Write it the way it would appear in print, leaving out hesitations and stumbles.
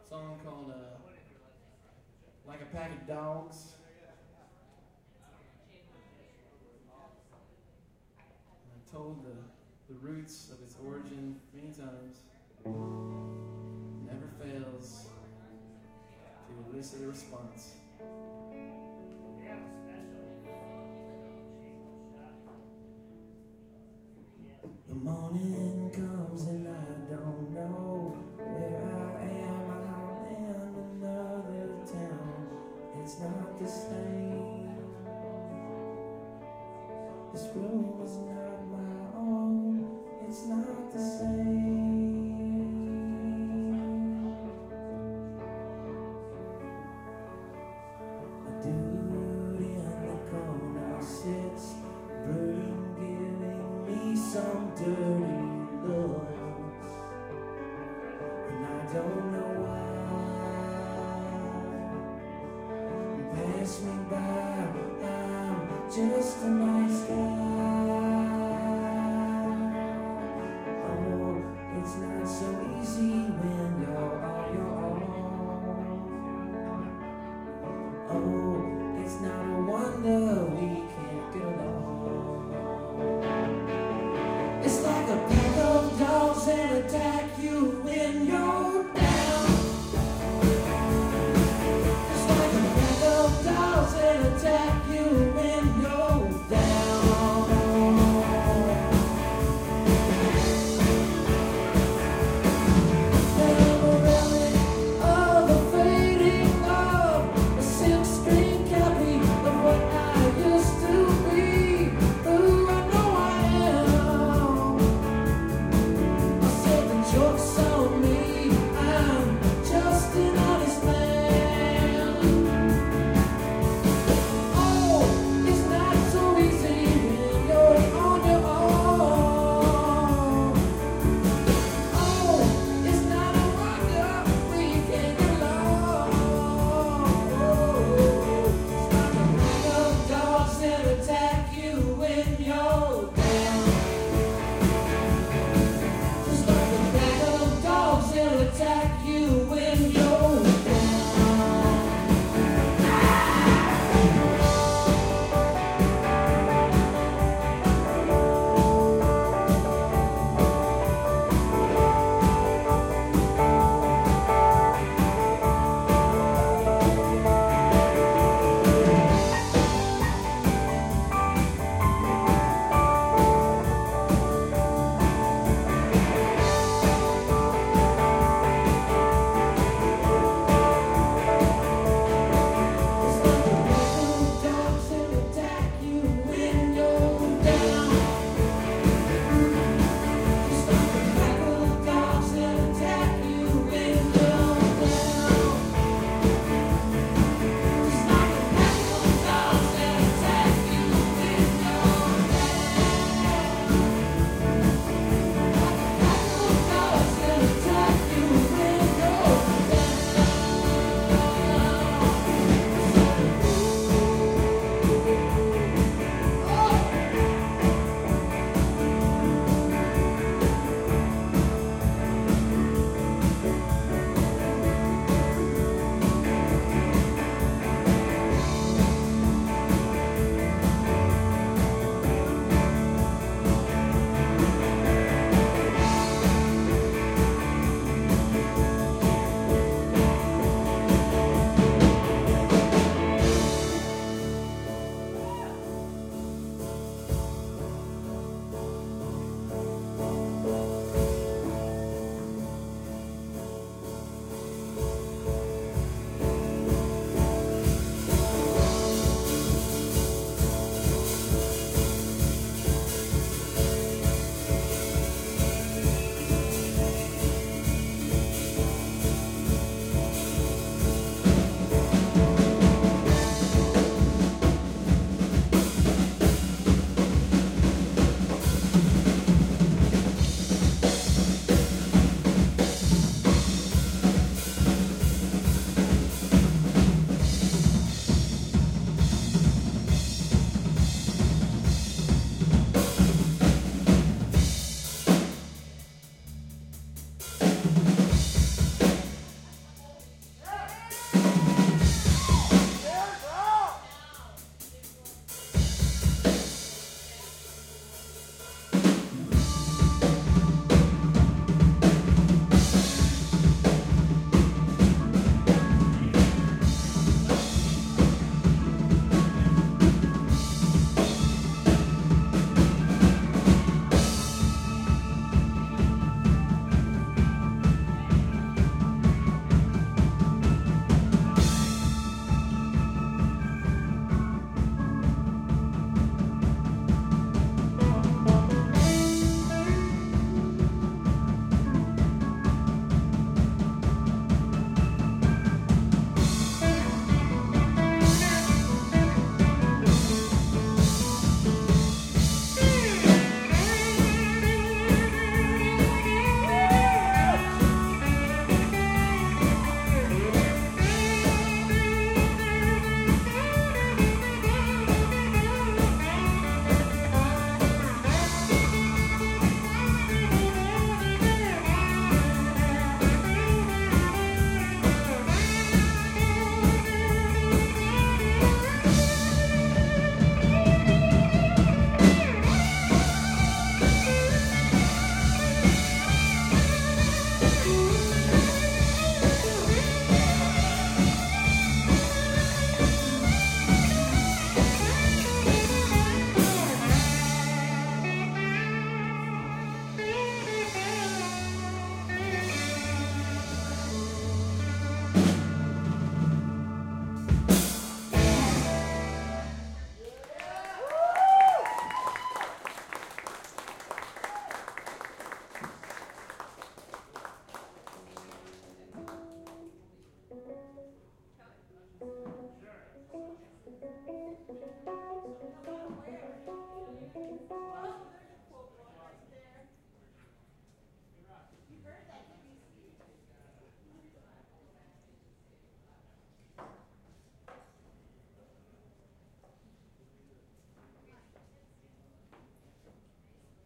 song called Like a Pack of Dogs. And I told the roots of its origin many times. Never fails to elicit a response. The morning comes and I don't know where I am. I'm in another town. It's not the same. This room is not my own. It's not the same. A dude in the corner sits, burning, giving me some dirty looks, and I don't know why. Pass me by, I'm just a nice guy. Oh, it's not so easy when you're on your own. Oh, it's not a wonder we can't get along. It's like a pack of dogs that attack you when you're down. It's like a pack of dogs that attack you when you're down. And I'm a relic of a fading love, a silk-screen copy of what I used to be, who I know I am. I said the joke's on me. So no matter where, you know, you can, well,